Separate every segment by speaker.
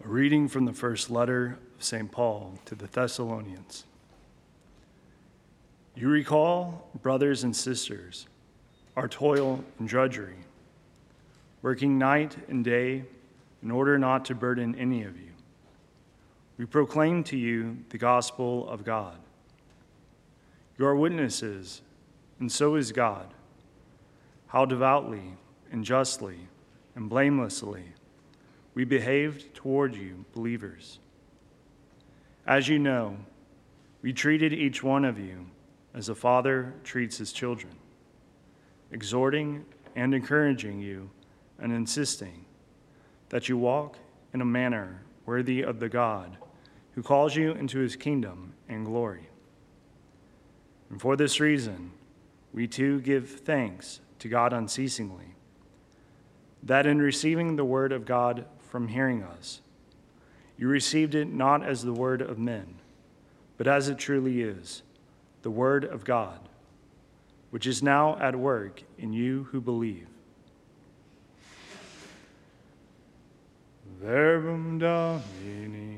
Speaker 1: A reading from the first letter of St. Paul to the Thessalonians. You recall, brothers and sisters, our toil and drudgery, working night and day in order not to burden any of you. We proclaim to you the gospel of God. You are witnesses, and so is God, how devoutly and justly and blamelessly we behaved toward you, believers. As you know, we treated each one of you as a father treats his children, exhorting and encouraging you and insisting that you walk in a manner worthy of the God who calls you into his kingdom and glory. And for this reason, we too give thanks to God unceasingly, that in receiving the word of God from hearing us, you received it not as the word of men, but as it truly is, the word of God, which is now at work in you who believe. Verbum Domini.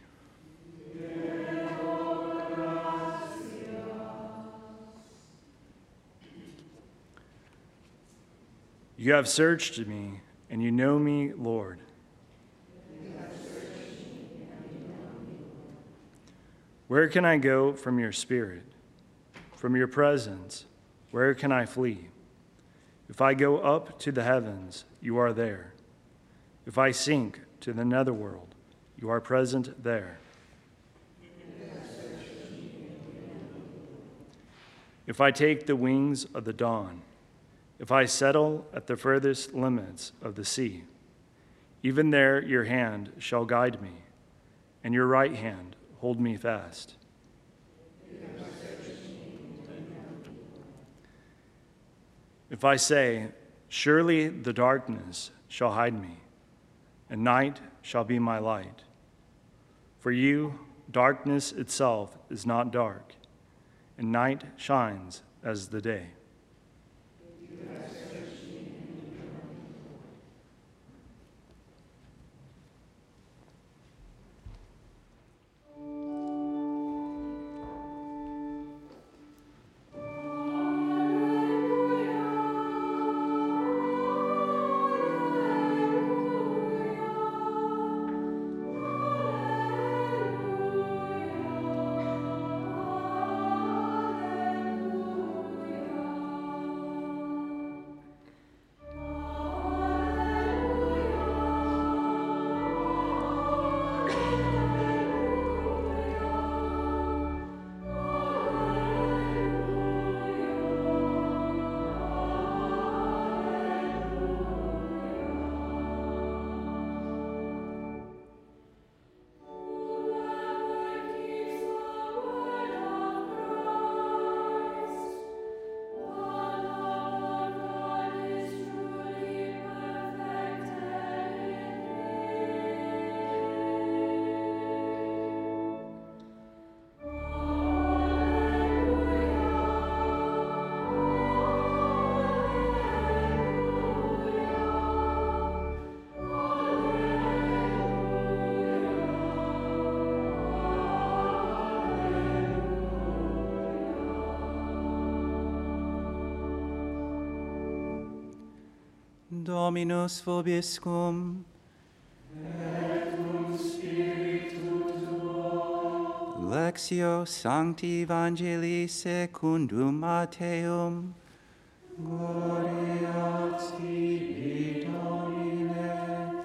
Speaker 1: You have searched me, and you know me, Lord. Where can I go from your spirit? From your presence, where can I flee? If I go up to the heavens, you are there. If I sink to the netherworld, you are present there. If I take the wings of the dawn, if I settle at the furthest limits of the sea, even there your hand shall guide me, and your right hand hold me fast. If I say, surely the darkness shall hide me, and night shall be my light. For you, darkness itself is not dark, and night shines as the day.
Speaker 2: Dominus vobiscum.
Speaker 3: Et cum spiritu tuo.
Speaker 2: Lectio Sancti Evangelii secundum Matteum.
Speaker 3: Gloria tibi, Domine.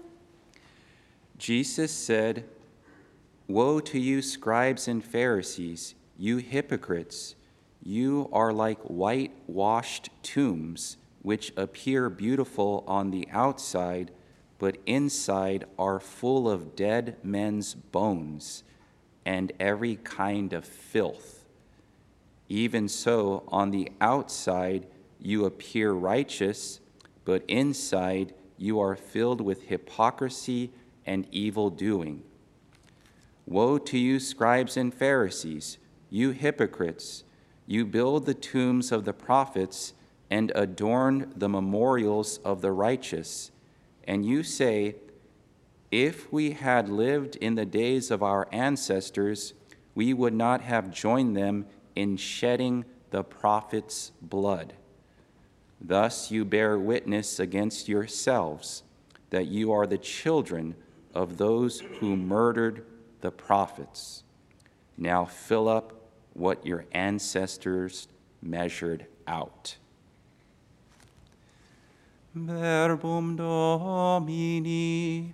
Speaker 2: Jesus said, "Woe to you, scribes and Pharisees, you hypocrites! You are like whitewashed tombs, which appear beautiful on the outside, but inside are full of dead men's bones and every kind of filth. Even so, on the outside you appear righteous, but inside you are filled with hypocrisy and evil doing. Woe to you, scribes and Pharisees, you hypocrites! You build the tombs of the prophets and adorn the memorials of the righteous, and you say, If we had lived in the days of our ancestors, we would not have joined them in shedding the prophets' blood. Thus you bear witness against yourselves that you are the children of those who murdered the prophets. Now fill up what your ancestors measured out. Verbum Domini.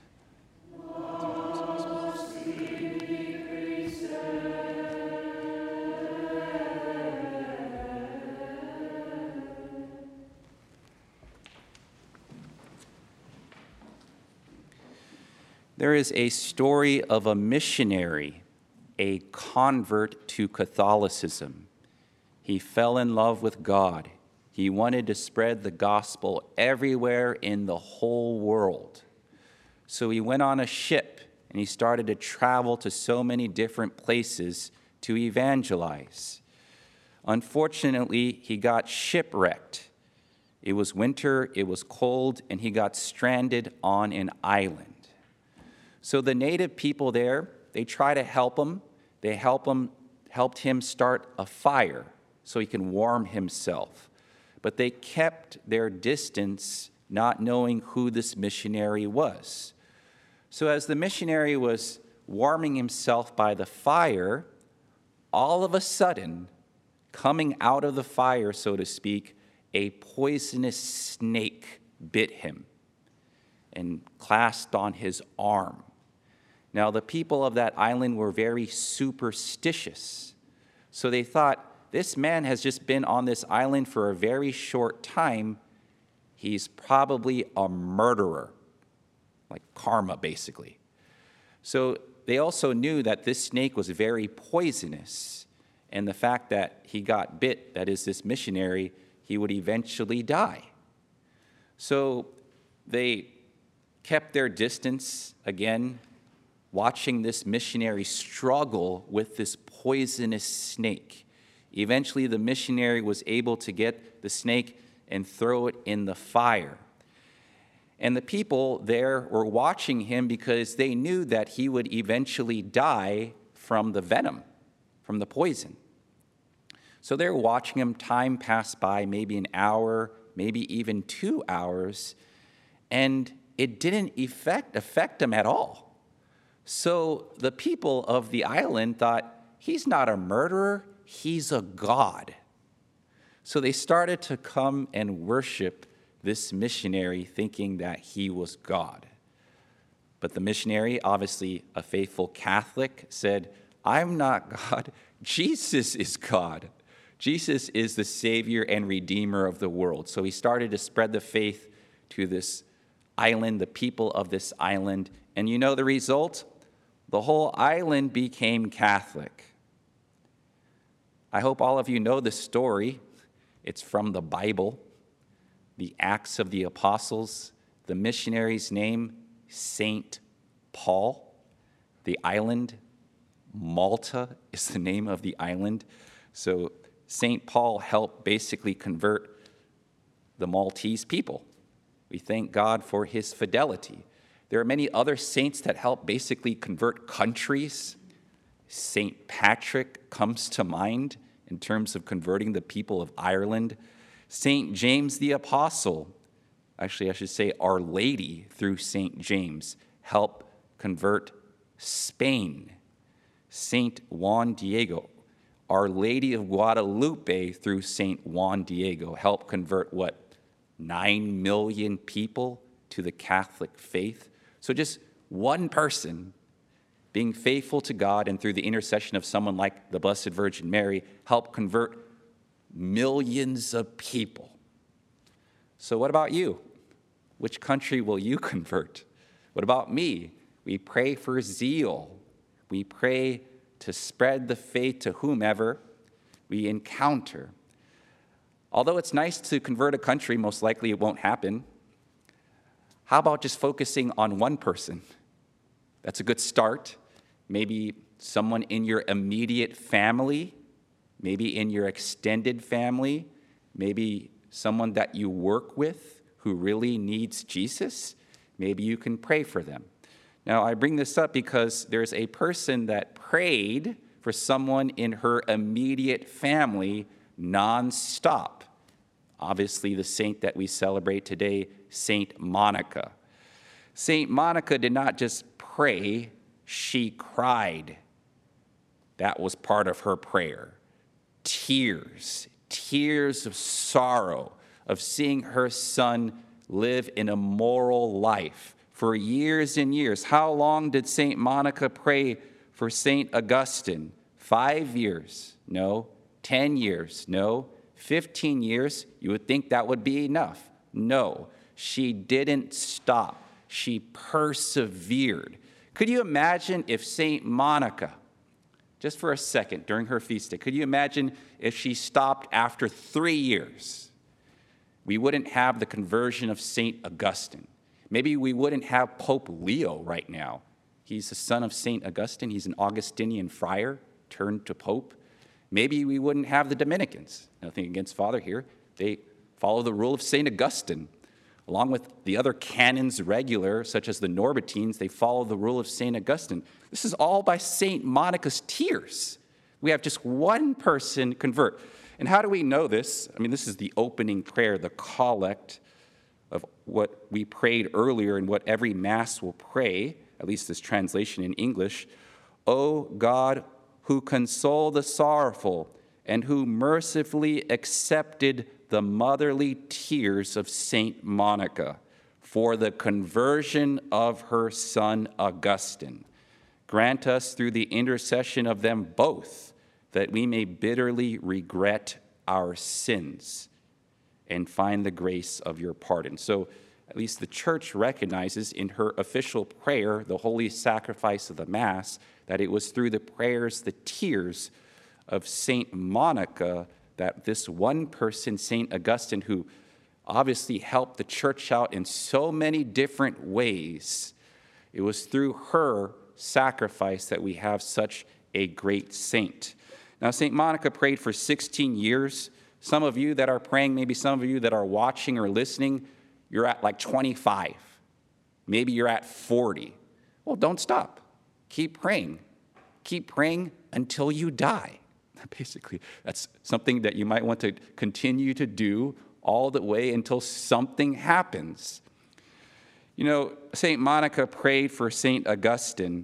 Speaker 2: There is a story of a missionary, a convert to Catholicism. He fell in love with God. He wanted to spread the gospel everywhere in the whole world. So he went on a ship and he started to travel to so many different places to evangelize. Unfortunately, he got shipwrecked. It was winter, it was cold, and he got stranded on an island. So the native people there, they try to help him. They helped him start a fire so he can warm himself. But they kept their distance, not knowing who this missionary was. So as the missionary was warming himself by the fire, all of a sudden, coming out of the fire, so to speak, a poisonous snake bit him and clasped on his arm. Now, the people of that island were very superstitious. So they thought, this man has just been on this island for a very short time. He's probably a murderer, like karma, basically. So they also knew that this snake was very poisonous, and the fact that he got bit, that is, this missionary, he would eventually die. So they kept their distance again, watching this missionary struggle with this poisonous snake. Eventually, the missionary was able to get the snake and throw it in the fire. And the people there were watching him because they knew that he would eventually die from the venom, from the poison. So they're watching him. Time passed by, maybe an hour, maybe even 2 hours, and it didn't affect him at all. So the people of the island thought, he's not a murderer, he's a god. So they started to come and worship this missionary, thinking that he was God. But the missionary, obviously a faithful Catholic, said, I'm not God, Jesus is God. Jesus is the Savior and Redeemer of the world. So he started to spread the faith to this island, the people of this island. And you know the result? The whole island became Catholic. I hope all of you know this story. It's from the Bible, the Acts of the Apostles. The missionary's name, Saint Paul. The island, Malta, is the name of the island. So Saint Paul helped basically convert the Maltese people. We thank God for his fidelity. There are many other saints that help basically convert countries. Saint Patrick comes to mind in terms of converting the people of Ireland. Saint James the Apostle, actually I should say Our Lady through Saint James, helped convert Spain. Saint Juan Diego, Our Lady of Guadalupe through Saint Juan Diego, helped convert 9 million people to the Catholic faith. So just one person being faithful to God and through the intercession of someone like the Blessed Virgin Mary helped convert millions of people. So what about you? Which country will you convert? What about me? We pray for zeal. We pray to spread the faith to whomever we encounter. Although it's nice to convert a country, most likely it won't happen. How about just focusing on one person? That's a good start. Maybe someone in your immediate family, maybe in your extended family, maybe someone that you work with who really needs Jesus. Maybe you can pray for them. Now, I bring this up because there's a person that prayed for someone in her immediate family nonstop. Obviously, the saint that we celebrate today, Saint Monica. Saint Monica did not just pray, she cried. That was part of her prayer. Tears of sorrow, of seeing her son live an immoral life for years and years. How long did Saint Monica pray for Saint Augustine? 5 years? No. 10 years? No. 15 years? You would think that would be enough. No. She didn't stop. She persevered. Could you imagine if Saint Monica, just for a second during her feast day, could you imagine if she stopped after 3 years? We wouldn't have the conversion of Saint Augustine. Maybe we wouldn't have Pope Leo right now. He's the son of Saint Augustine. He's an Augustinian friar turned to Pope. Maybe we wouldn't have the Dominicans. Nothing against Father here. They follow the rule of Saint Augustine. Along with the other canons regular, such as the Norbertines, they follow the rule of Saint Augustine. This is all by Saint Monica's tears. We have just one person convert. And how do we know this? I mean, this is the opening prayer, the collect of what we prayed earlier and what every Mass will pray, at least this translation in English. O God, who console the sorrowful and who mercifully accepted the motherly tears of Saint Monica for the conversion of her son Augustine, grant us through the intercession of them both that we may bitterly regret our sins and find the grace of your pardon. So at least the Church recognizes in her official prayer, the holy sacrifice of the Mass, that it was through the prayers, the tears of Saint Monica, that this one person, Saint Augustine, who obviously helped the Church out in so many different ways, it was through her sacrifice that we have such a great saint. Now, Saint Monica prayed for 16 years. Some of you that are praying, maybe some of you that are watching or listening, you're at like 25. Maybe you're at 40. Well, don't stop. Keep praying. Keep praying until you die. Basically, that's something that you might want to continue to do all the way until something happens. You know, St. Monica prayed for St. Augustine.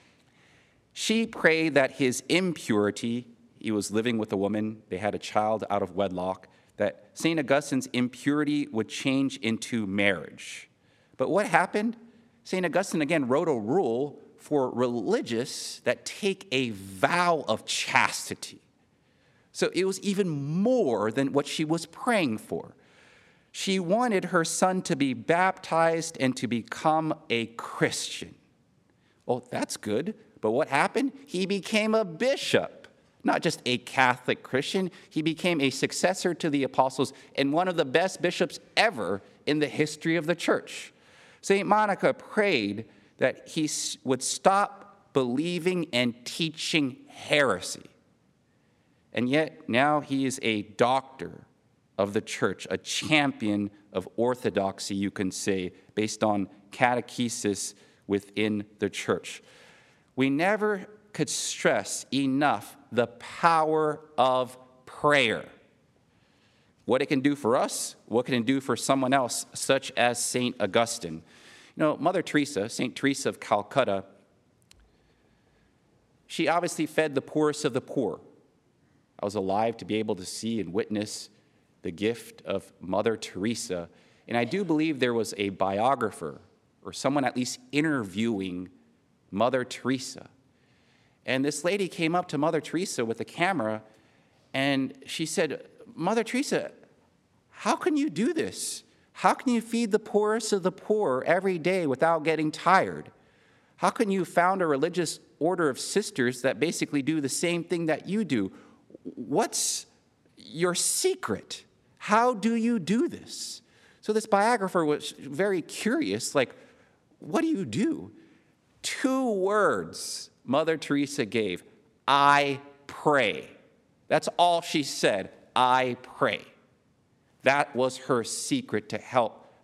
Speaker 2: She prayed that his impurity, he was living with a woman, they had a child out of wedlock, that St. Augustine's impurity would change into marriage. But what happened? St. Augustine, again, wrote a rule for religious that take a vow of chastity. So it was even more than what she was praying for. She wanted her son to be baptized and to become a Christian. Oh, that's good. But what happened? He became a bishop. Not just a Catholic Christian, he became a successor to the apostles and one of the best bishops ever in the history of the Church. St. Monica prayed that he would stop believing and teaching heresy. And yet now he is a doctor of the Church, a champion of orthodoxy, you can say, based on catechesis within the Church. We never could stress enough the power of prayer. What it can do for us, what can it do for someone else, such as St. Augustine. You know, Mother Teresa, St. Teresa of Calcutta, she obviously fed the poorest of the poor. I was alive to be able to see and witness the gift of Mother Teresa, and I do believe there was a biographer or someone at least interviewing Mother Teresa. And this lady came up to Mother Teresa with a camera, and she said, Mother Teresa, how can you do this? How can you feed the poorest of the poor every day without getting tired? How can you found a religious order of sisters that basically do the same thing that you do? What's your secret? How do you do this? So this biographer was very curious, like, what do you do? 2 words Mother Teresa gave, I pray. That's all she said, I pray. That was her secret to help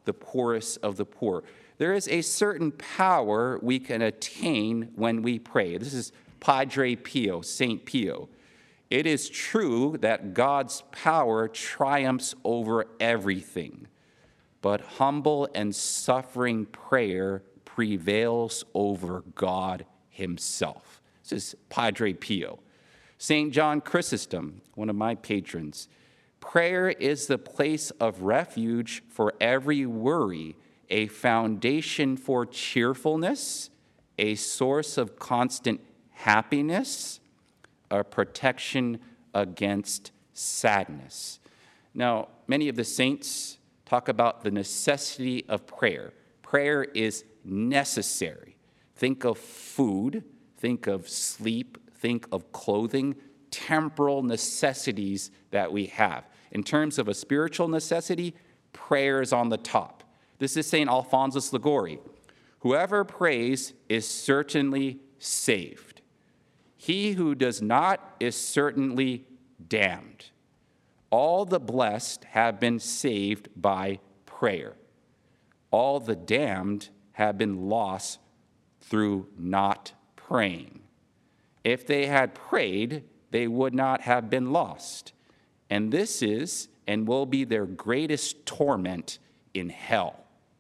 Speaker 2: the poorest of the poor. There is a certain power we can attain when we pray. This is Padre Pio, Saint Pio. It is true that God's power triumphs over everything, but humble and suffering prayer prevails over God himself. This is Padre Pio. St. John Chrysostom, one of my patrons, prayer is the place of refuge for every worry, a foundation for cheerfulness, a source of constant happiness, a protection against sadness. Now, many of the saints talk about the necessity of prayer. Prayer is necessary. Think of food, think of sleep, think of clothing, temporal necessities that we have. In terms of a spiritual necessity, prayer is on the top. This is St. Alphonsus Liguori. Whoever prays is certainly saved. He who does not is certainly damned. All the blessed have been saved by prayer. All the damned have been lost through not praying. If they had prayed, they would not have been lost. And this is and will be their greatest torment in hell.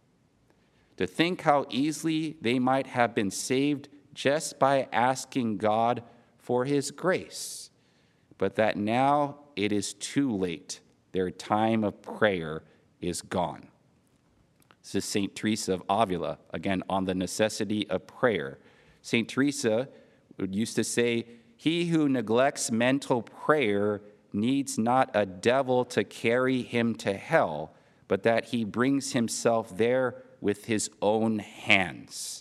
Speaker 2: To think how easily they might have been saved just by asking God for his grace, but that now it is too late. Their time of prayer is gone. This is St. Teresa of Avila, again, on the necessity of prayer. St. Teresa used to say, "He who neglects mental prayer needs not a devil to carry him to hell, but that he brings himself there with his own hands."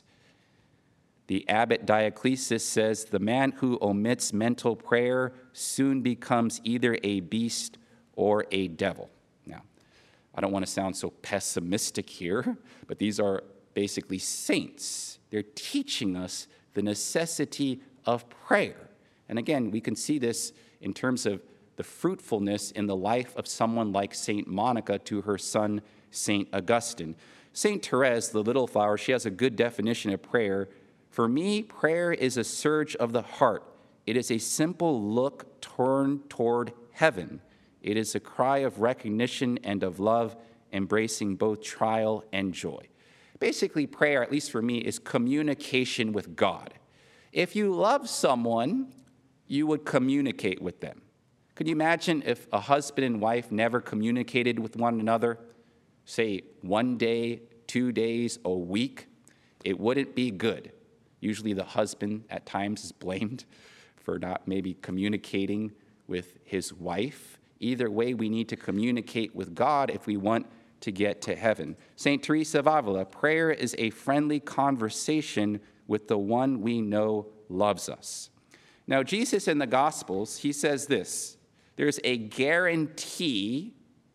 Speaker 2: The abbot Dioclesius says, "The man who omits mental prayer soon becomes either a beast or a devil." Now, I don't want to sound so pessimistic here, but these are basically saints. They're teaching us the necessity of prayer. And again, we can see this in terms of the fruitfulness in the life of someone like St. Monica to her son, St. Augustine. St. Therese, the Little Flower, she has a good definition of prayer. "For me, prayer is a surge of the heart. It is a simple look turned toward heaven. It is a cry of recognition and of love, embracing both trial and joy." Basically, prayer, at least for me, is communication with God. If you love someone, you would communicate with them. Could you imagine if a husband and wife never communicated with one another, say 1 day, 2 days, a week? It wouldn't be good. Usually the husband at times is blamed for not maybe communicating with his wife. Either way, we need to communicate with God if we want to get to heaven. St. Teresa of Avila, prayer is a friendly conversation with the one we know loves us. Now, Jesus in the Gospels, he says this, there's a guarantee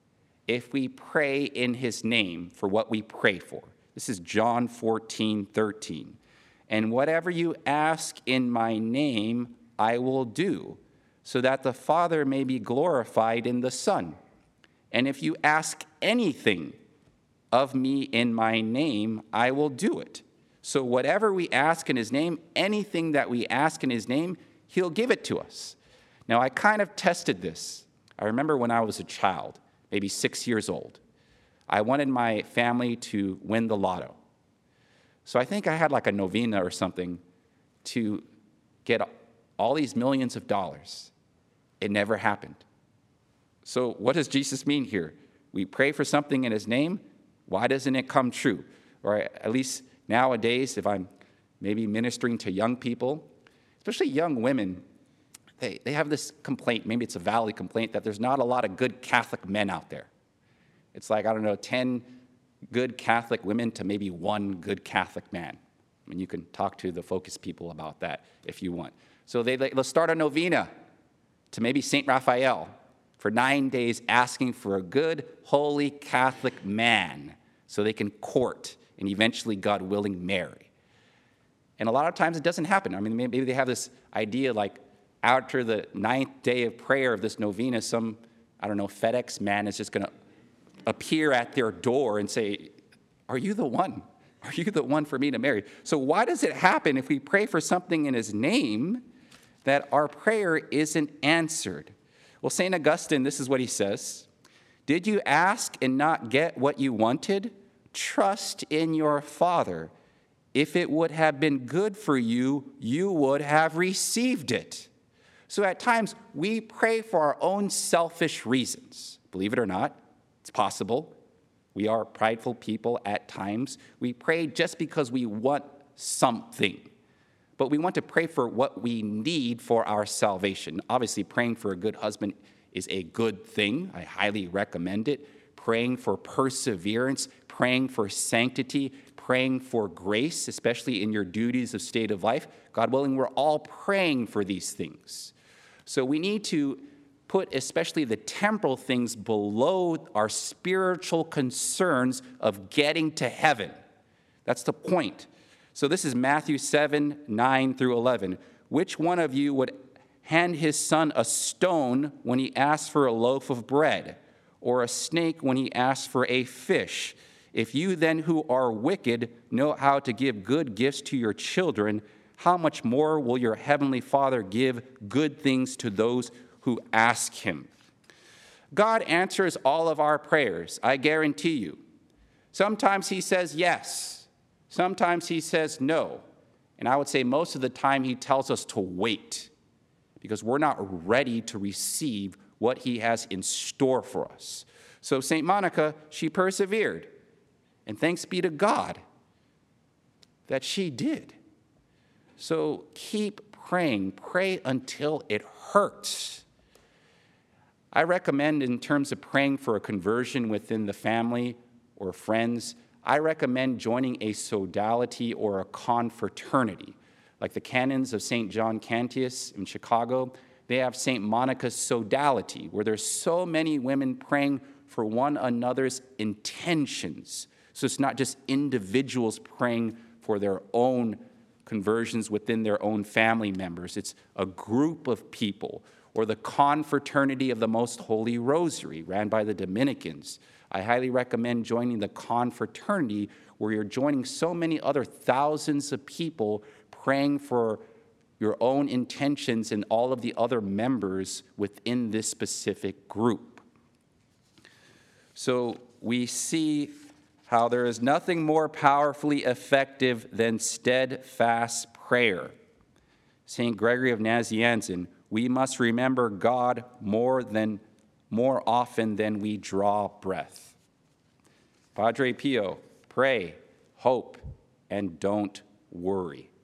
Speaker 2: if we pray in his name for what we pray for. This is John 14:13. "And whatever you ask in my name, I will do, so that the Father may be glorified in the Son. And if you ask anything of me in my name, I will do it." So whatever we ask in his name, anything that we ask in his name, he'll give it to us. Now, I kind of tested this. I remember when I was a child, maybe 6 years old, I wanted my family to win the lotto. So I think I had like a novena or something to get all these millions of dollars. It never happened. So what does Jesus mean here? We pray for something in his name. Why doesn't it come true? Or at least nowadays, if I'm maybe ministering to young people, especially young women, they have this complaint, maybe it's a valid complaint, that there's not a lot of good Catholic men out there. It's like, 10 good Catholic women to maybe one good Catholic man. I mean, you can talk to the Focus people about that if you want. So let's start a novena to maybe St. Raphael for 9 days, asking for a good, holy Catholic man so they can court and eventually, God willing, marry. And a lot of times it doesn't happen. I mean, maybe they have this idea like after the 9th day of prayer of this novena, some, FedEx man is just going to appear at their door and say, are you the one? Are you the one for me to marry? So why does it happen if we pray for something in his name that our prayer isn't answered? Well, St. Augustine, this is what he says. Did you ask and not get what you wanted? Trust in your Father. If it would have been good for you, you would have received it. So at times, we pray for our own selfish reasons. Believe it or not, it's possible. We are prideful people at times. We pray just because we want something. But we want to pray for what we need for our salvation. Obviously, praying for a good husband is a good thing. I highly recommend it. Praying for perseverance, praying for sanctity, praying for grace, especially in your duties of state of life. God willing, we're all praying for these things. So we need to put especially the temporal things below our spiritual concerns of getting to heaven. That's the point. So this is Matthew 7, 9 through 11. Which one of you would hand his son a stone when he asks for a loaf of bread, or a snake when he asks for a fish? If you then who are wicked know how to give good gifts to your children, how much more will your heavenly Father give good things to those who ask him? God answers all of our prayers, I guarantee you. Sometimes he says yes. Sometimes he says no. And I would say most of the time he tells us to wait because we're not ready to receive what he has in store for us. So St. Monica, she persevered. And thanks be to God that she did. So keep praying. Pray until it hurts. I recommend, in terms of praying for a conversion within the family or friends, I recommend joining a sodality or a confraternity. Like the canons of St. John Cantius in Chicago, they have St. Monica's sodality, where there's so many women praying for one another's intentions. So it's not just individuals praying for their own conversions within their own family members. It's a group of people. Or the Confraternity of the Most Holy Rosary, ran by the Dominicans. I highly recommend joining the confraternity, where you're joining so many other thousands of people praying for your own intentions and all of the other members within this specific group. So we see how there is nothing more powerfully effective than steadfast prayer. St. Gregory of Nazianzen, we must remember God more often than we draw breath. Padre Pio, pray, hope, and don't worry.